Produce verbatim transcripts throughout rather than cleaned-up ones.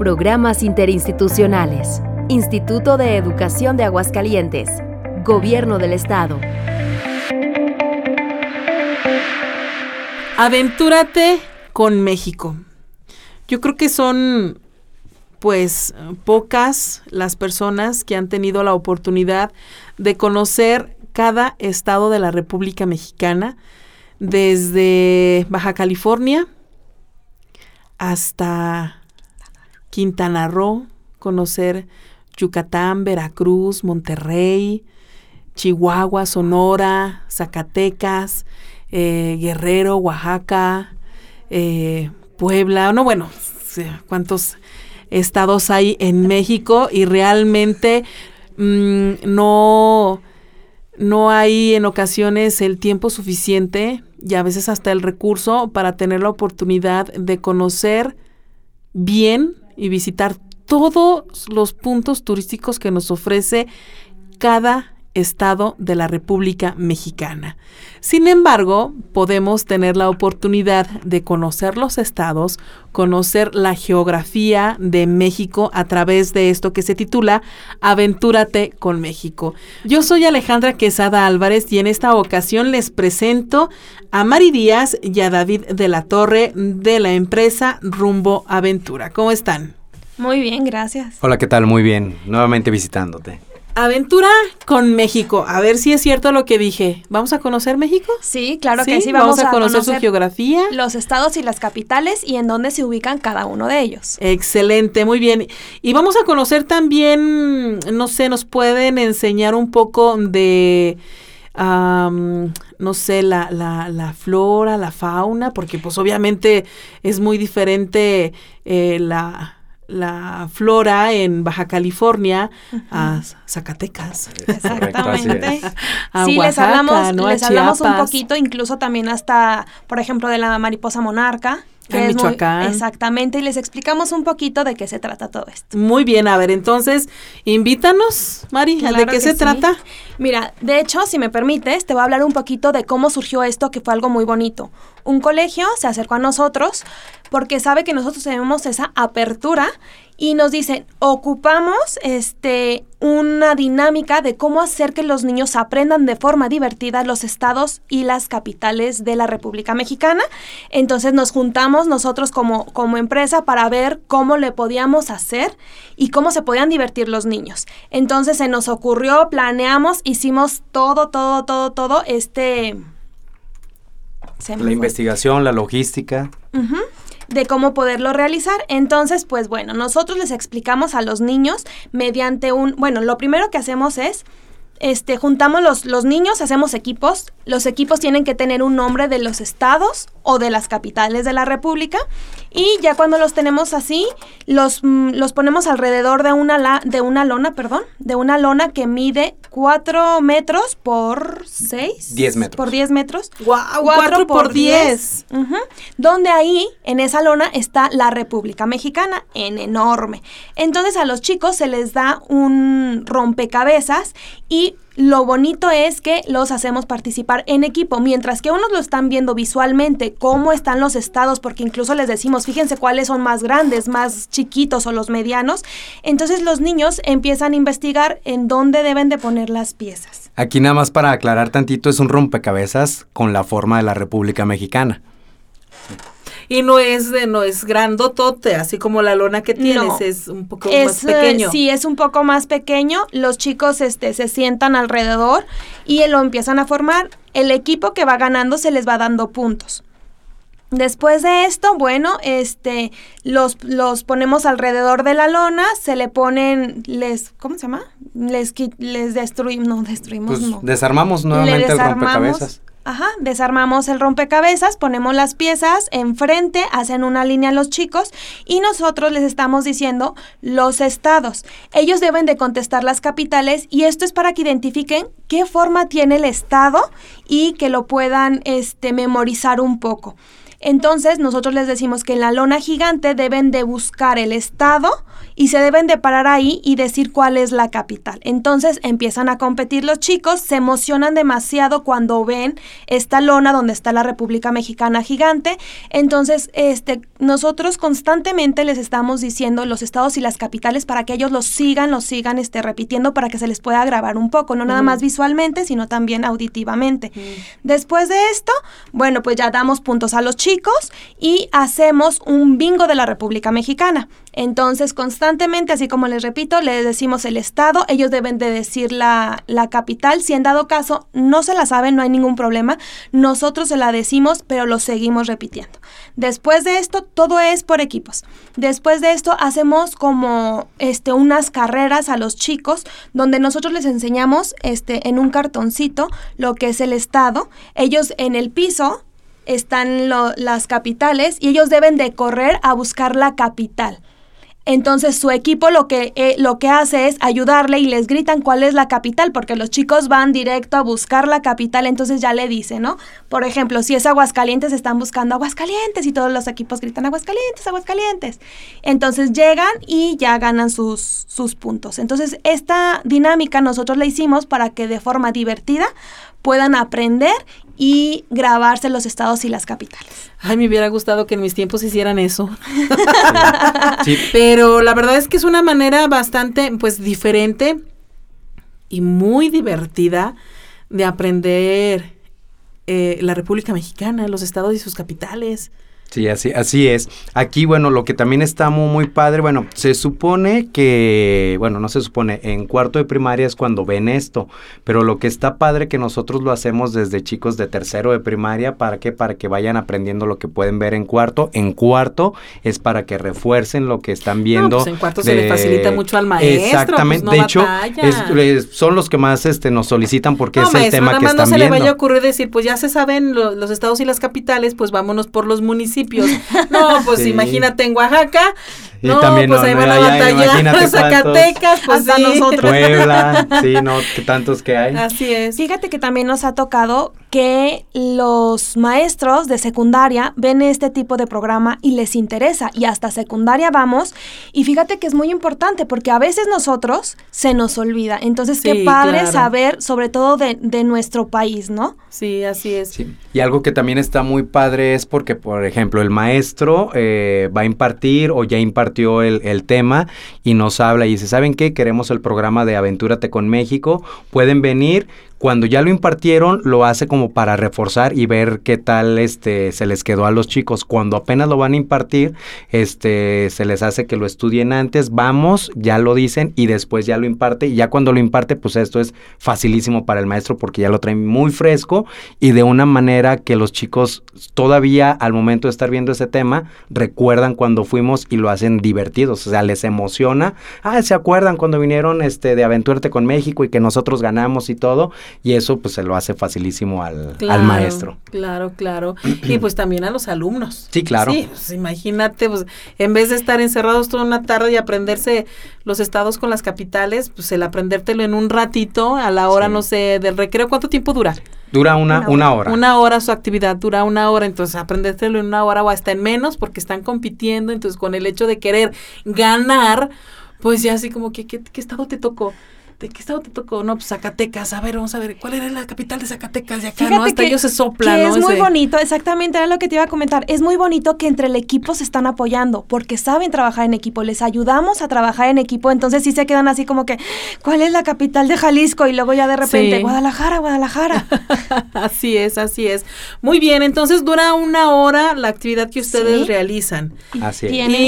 Programas interinstitucionales. Instituto de Educación de Aguascalientes. Gobierno del Estado. Aventúrate con México. Yo creo que son, pues, pocas las personas que han tenido la oportunidad de conocer cada estado de la República Mexicana, desde Baja California hasta Quintana Roo, conocer Yucatán, Veracruz, Monterrey, Chihuahua, Sonora, Zacatecas, eh, Guerrero, Oaxaca, eh, Puebla, no, bueno, cuántos estados hay en México y realmente mmm, no, no hay en ocasiones el tiempo suficiente y a veces hasta el recurso para tener la oportunidad de conocer bien y visitar todos los puntos turísticos que nos ofrece cada estado de la República Mexicana. Sin embargo, podemos tener la oportunidad de conocer los estados, conocer la geografía de México a través de esto que se titula Aventúrate con México. Yo soy Alejandra Quesada Álvarez y en esta ocasión les presento a Mari Díaz y a David de la Torre de la empresa Rumbo Aventura. ¿Cómo están? Muy bien, gracias. Hola, ¿qué tal? Muy bien. Nuevamente visitándote. Aventura con México. A ver si es cierto lo que dije. ¿Vamos a conocer México? Sí, claro ¿Sí? que sí. Vamos, Vamos a, a conocer, conocer su geografía, los estados y las capitales y en dónde se ubican cada uno de ellos. Excelente, muy bien. Y vamos a conocer también, no sé, nos pueden enseñar un poco de, um, no sé, la, la, la flora, la fauna, porque pues obviamente es muy diferente eh, la... la flora en Baja California, uh-huh, a Zacatecas. Exactamente. A sí, Oaxaca, les hablamos, ¿no? les a hablamos un Chiapas. poquito, incluso también hasta, por ejemplo, de la mariposa monarca. Que en es Michoacán. Muy, exactamente, y les explicamos un poquito de qué se trata todo esto. Muy bien, a ver, entonces, invítanos, Mari, claro ¿de qué se sí. trata? Mira, de hecho, si me permites, te voy a hablar un poquito de cómo surgió esto, que fue algo muy bonito. Un colegio se acercó a nosotros porque sabe que nosotros tenemos esa apertura y nos dicen, ocupamos este una dinámica de cómo hacer que los niños aprendan de forma divertida los estados y las capitales de la República Mexicana. Entonces nos juntamos nosotros como, como empresa para ver cómo le podíamos hacer y cómo se podían divertir los niños. Entonces se nos ocurrió, planeamos, hicimos todo, todo, todo, todo este... La investigación, la logística. Uh-huh. De cómo poderlo realizar. Entonces, pues bueno, nosotros les explicamos a los niños mediante un... Bueno, lo primero que hacemos es, este, juntamos los, los niños, hacemos equipos. Los equipos tienen que tener un nombre de los estados o de las capitales de la República. Y ya cuando los tenemos así, los, mm, los ponemos alrededor de una, la, de una lona, perdón, de una lona que mide cuatro metros por seis. diez metros. Por diez metros. ¡Wow! cuatro por diez. Uh-huh. Donde ahí, en esa lona, está la República Mexicana, en enorme. Entonces a los chicos se les da un rompecabezas y lo bonito es que los hacemos participar en equipo, mientras que unos lo están viendo visualmente, cómo están los estados, porque incluso les decimos, fíjense cuáles son más grandes, más chiquitos o los medianos. Entonces los niños empiezan a investigar en dónde deben de poner las piezas. Aquí nada más para aclarar tantito, es un rompecabezas con la forma de la República Mexicana. Y no es de, no es grandotote, así como la lona que tienes, no, es un poco es, más pequeño. Uh, sí, es un poco más pequeño. Los chicos este, se sientan alrededor y lo empiezan a formar. El equipo que va ganando se les va dando puntos. Después de esto, bueno, este, los, los ponemos alrededor de la lona, se le ponen, les, ¿cómo se llama? Les, les destruimos, no, destruimos, pues no. Desarmamos nuevamente el rompecabezas. Ajá, desarmamos el rompecabezas, ponemos las piezas enfrente, hacen una línea los chicos y nosotros les estamos diciendo los estados. Ellos deben de contestar las capitales y esto es para que identifiquen qué forma tiene el estado y que lo puedan este, memorizar un poco. Entonces, nosotros les decimos que en la lona gigante deben de buscar el estado y se deben de parar ahí y decir cuál es la capital. Entonces, empiezan a competir los chicos, se emocionan demasiado cuando ven esta lona donde está la República Mexicana gigante. Entonces, este, nosotros constantemente les estamos diciendo los estados y las capitales para que ellos los sigan, los sigan este, repitiendo para que se les pueda grabar un poco, no nada uh-huh. más visualmente, sino también auditivamente. Uh-huh. Después de esto, bueno, pues ya damos puntos a los chicos y hacemos un bingo de la República Mexicana. Entonces, constantemente, así como les repito, les decimos el estado, ellos deben de decir la, la capital. Si en dado caso no se la saben, no hay ningún problema. Nosotros se la decimos, pero lo seguimos repitiendo. Después de esto, todo es por equipos. Después de esto, hacemos como este, unas carreras a los chicos, donde nosotros les enseñamos este, en un cartoncito lo que es el estado. Ellos en el piso están lo, las capitales y ellos deben de correr a buscar la capital. Entonces su equipo lo que, eh, lo que hace es ayudarle y les gritan cuál es la capital, porque los chicos van directo a buscar la capital, entonces ya le dicen, ¿no? Por ejemplo, si es Aguascalientes, están buscando Aguascalientes y todos los equipos gritan Aguascalientes, Aguascalientes. Entonces llegan y ya ganan sus, sus puntos. Entonces esta dinámica nosotros la hicimos para que de forma divertida puedan aprender y grabarse los estados y las capitales. Ay, me hubiera gustado que en mis tiempos hicieran eso. Sí. Pero la verdad es que es una manera bastante, pues, diferente y muy divertida de aprender eh, la República Mexicana, los estados y sus capitales. Sí, así, así es. Aquí, bueno, lo que también está muy, muy padre, bueno, se supone que, bueno, no se supone, en cuarto de primaria es cuando ven esto, pero lo que está padre que nosotros lo hacemos desde chicos de tercero de primaria, ¿para qué? Para que vayan aprendiendo lo que pueden ver en cuarto. En cuarto es para que refuercen lo que están viendo. No, pues en cuarto de, se le facilita mucho al maestro. Exactamente, pues no de hecho, es, es, son los que más este, nos solicitan porque no, es maestro, el tema que están viendo. No, se le vaya a ocurrir decir, pues ya se saben lo, los estados y las capitales, pues vámonos por los municipios. No, pues sí. Imagínate en Oaxaca, y no, también pues no, ahí no, van a batallar en Zacatecas, pues hasta sí. nosotros. Puebla, sí, no, que tantos que hay. Así es. Fíjate que también nos ha tocado que los maestros de secundaria ven este tipo de programa y les interesa, y hasta secundaria vamos, y fíjate que es muy importante, porque a veces nosotros se nos olvida, entonces sí, qué padre claro. saber, sobre todo de, de nuestro país, ¿no? Sí, así es. Sí. Y algo que también está muy padre es porque, por ejemplo, el maestro eh, va a impartir o ya impartió el, el tema y nos habla y dice, ¿saben qué? Queremos el programa de Aventúrate con México, pueden venir. Cuando ya lo impartieron, lo hace como para reforzar y ver qué tal este se les quedó a los chicos. Cuando apenas lo van a impartir, este se les hace que lo estudien antes, vamos, ya lo dicen y después ya lo imparte. Y ya cuando lo imparte, pues esto es facilísimo para el maestro porque ya lo traen muy fresco y de una manera que los chicos todavía al momento de estar viendo ese tema, recuerdan cuando fuimos y lo hacen divertidos. O sea, les emociona. Ah, ¿se acuerdan cuando vinieron este de Aventúrate con México y que nosotros ganamos y todo? Y eso pues se lo hace facilísimo al, claro, al maestro. Claro, claro. Y pues también a los alumnos. Sí, claro. Sí, pues imagínate, pues en vez de estar encerrados toda una tarde y aprenderse los estados con las capitales, pues el aprendértelo en un ratito, a la hora, sí. no sé, del recreo, ¿cuánto tiempo dura? Dura una, una, una hora. Una hora su actividad, dura una hora, entonces aprendértelo en una hora o hasta en menos porque están compitiendo, entonces con el hecho de querer ganar, pues ya así como que, ¿qué, qué estado te tocó? ¿De qué estado te tocó? No, pues Zacatecas. A ver, vamos a ver, ¿cuál era la capital de Zacatecas de acá? Fíjate ¿no? Hasta que, ellos se soplan, que ¿no? es muy Ese... bonito, exactamente, era lo que te iba a comentar. Es muy bonito que entre el equipo se están apoyando, porque saben trabajar en equipo, les ayudamos a trabajar en equipo, entonces sí se quedan así como que, ¿cuál es la capital de Jalisco? Y luego ya de repente, sí. Guadalajara, Guadalajara. Así es, así es. Muy bien, entonces dura una hora la actividad que ustedes ¿Sí? realizan. Así es.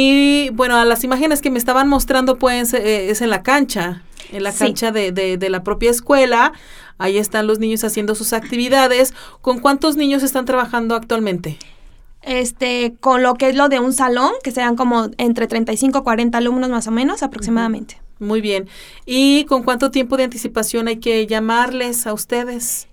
Y bueno, a las imágenes que me estaban mostrando, pues, eh, es en la cancha. En la cancha sí. de, de, de la propia escuela, ahí están los niños haciendo sus actividades. ¿Con cuántos niños están trabajando actualmente? Este, con lo que es lo de un salón, que serán como entre treinta y cinco, cuarenta alumnos más o menos aproximadamente. Muy bien. ¿Y con cuánto tiempo de anticipación hay que llamarles a ustedes?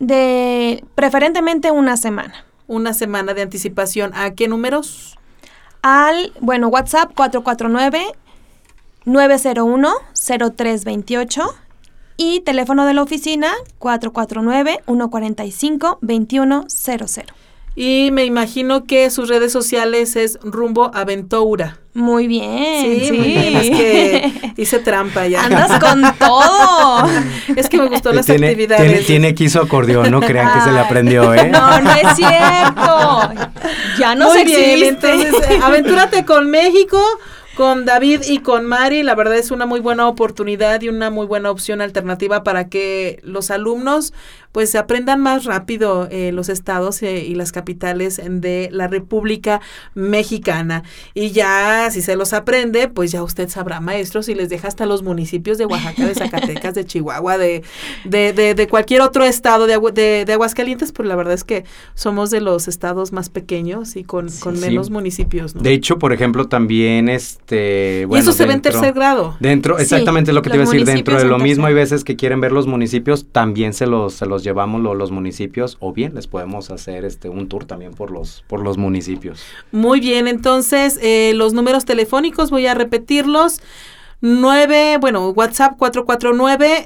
De preferentemente una semana. Una semana de anticipación. ¿A qué números? Al, bueno, WhatsApp cuatro cuatro nueve, nueve cero uno, cero tres dos ocho y teléfono de la oficina cuatro cuatro nueve, uno cuatro cinco, dos uno cero cero. Y me imagino que sus redes sociales es Rumbo Aventura. Muy bien. Sí, sí. muy bien. Es que hice trampa ya. Andas con todo. Es que me gustó las tiene, actividades. Tiene, tiene que hizo acordeón, no crean que se le aprendió, ¿eh? No, no es cierto. Ya no Muy existe. bien, entonces, eh, aventúrate con México, con David y con Mari. La verdad es una muy buena oportunidad y una muy buena opción alternativa para que los alumnos pues aprendan más rápido eh, los estados eh, y las capitales de la República Mexicana. Y ya, si se los aprende, pues ya usted sabrá, maestros, y les deja hasta los municipios de Oaxaca, de Zacatecas, de Chihuahua, de, de, de, de cualquier otro estado de, de, de Aguascalientes, pues la verdad es que somos de los estados más pequeños y con, sí, con menos sí. municipios, ¿no? De hecho, por ejemplo, también este... Bueno, y eso se dentro, ve en tercer grado. Dentro, exactamente sí, lo que te iba a decir, dentro de lo mismo hay veces que quieren ver los municipios, también se los, se los llevamos lo, los municipios, o bien les podemos hacer este un tour también por los, por los municipios. Muy bien, entonces eh, los números telefónicos voy a repetirlos. nueve, bueno, WhatsApp cuatro cuatro nueve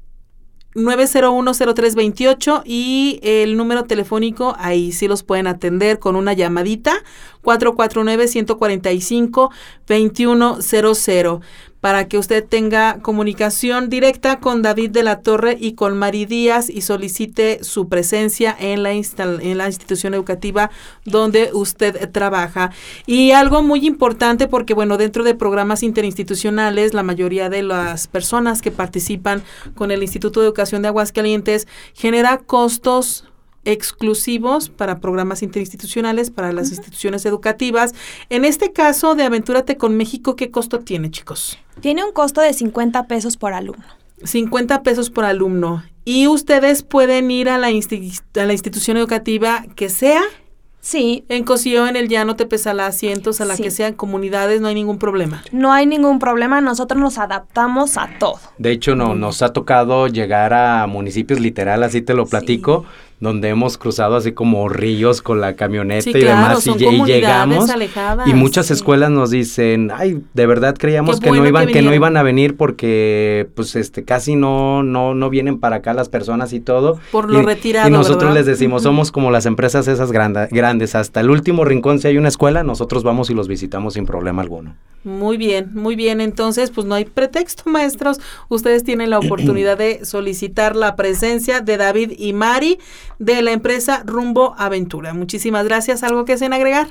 nueve cero uno cero tres dos ocho y el número telefónico, ahí sí los pueden atender con una llamadita, cuatro cuatro nueve, uno cuatro cinco, dos uno cero cero, para que usted tenga comunicación directa con David de la Torre y con Mari Díaz y solicite su presencia en la, instal- en la institución educativa donde usted trabaja. Y algo muy importante, porque bueno, dentro de programas interinstitucionales, la mayoría de las personas que participan con el Instituto de Educación de Aguascalientes genera costos exclusivos para programas interinstitucionales, para las uh-huh. instituciones educativas. En este caso de Aventúrate con México, ¿qué costo tiene, chicos? Tiene un costo de cincuenta pesos por alumno. cincuenta pesos por alumno. Y ustedes pueden ir a la, insti- a la institución educativa que sea. Sí. En Cosío, en el Llano, Tepezalá, Cientos, a la sí. que sean comunidades, no hay ningún problema. No hay ningún problema, nosotros nos adaptamos a todo. De hecho, no, nos ha tocado llegar a municipios literal, así te lo platico, sí. donde hemos cruzado así como ríos con la camioneta sí, y claro, demás, son y, y llegamos, alejadas, y muchas sí. escuelas nos dicen, ay, de verdad creíamos Qué que bueno no iban, que, que no iban a venir porque, pues, este, casi no, no, no vienen para acá las personas y todo. Por lo y, retirado, Y nosotros ¿verdad? les decimos, uh-huh. somos como las empresas esas granda, grandes, hasta el último rincón, si hay una escuela, nosotros vamos y los visitamos sin problema alguno. Muy bien, muy bien. Entonces, pues no hay pretexto, maestros. Ustedes tienen la oportunidad de solicitar la presencia de David y Mari de la empresa Rumbo Aventura. Muchísimas gracias. ¿Algo que deseen agregar?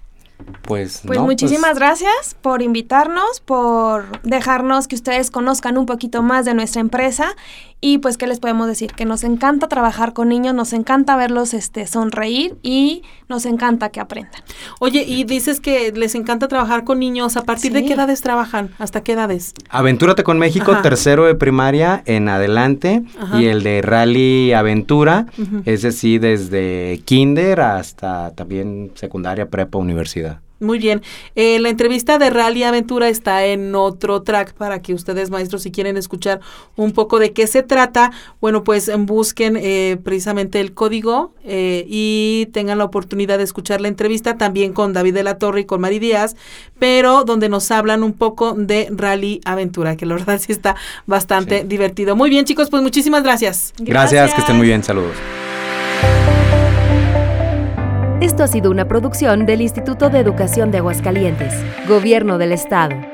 Pues, pues no, muchísimas pues... gracias por invitarnos, por dejarnos que ustedes conozcan un poquito más de nuestra empresa y pues qué les podemos decir, que nos encanta trabajar con niños, nos encanta verlos este sonreír y nos encanta que aprendan. Oye, y dices que les encanta trabajar con niños, ¿a partir sí. de qué edades trabajan? ¿Hasta qué edades? Aventúrate con México, Ajá. tercero de primaria en adelante. Ajá. Y el de Rally Aventura, uh-huh. ese sí desde kinder hasta también secundaria, prepa, universidad. Muy bien. Eh, la entrevista de Rally Aventura está en otro track para que ustedes, maestros, si quieren escuchar un poco de qué se trata, bueno, pues busquen eh, precisamente el código eh, y tengan la oportunidad de escuchar la entrevista también con David de la Torre y con Mari Díaz, pero donde nos hablan un poco de Rally Aventura, que la verdad sí está bastante sí. divertido. Muy bien, chicos, pues muchísimas gracias. Gracias. Gracias, que estén muy bien. Saludos. Esto ha sido una producción del Instituto de Educación de Aguascalientes, Gobierno del Estado.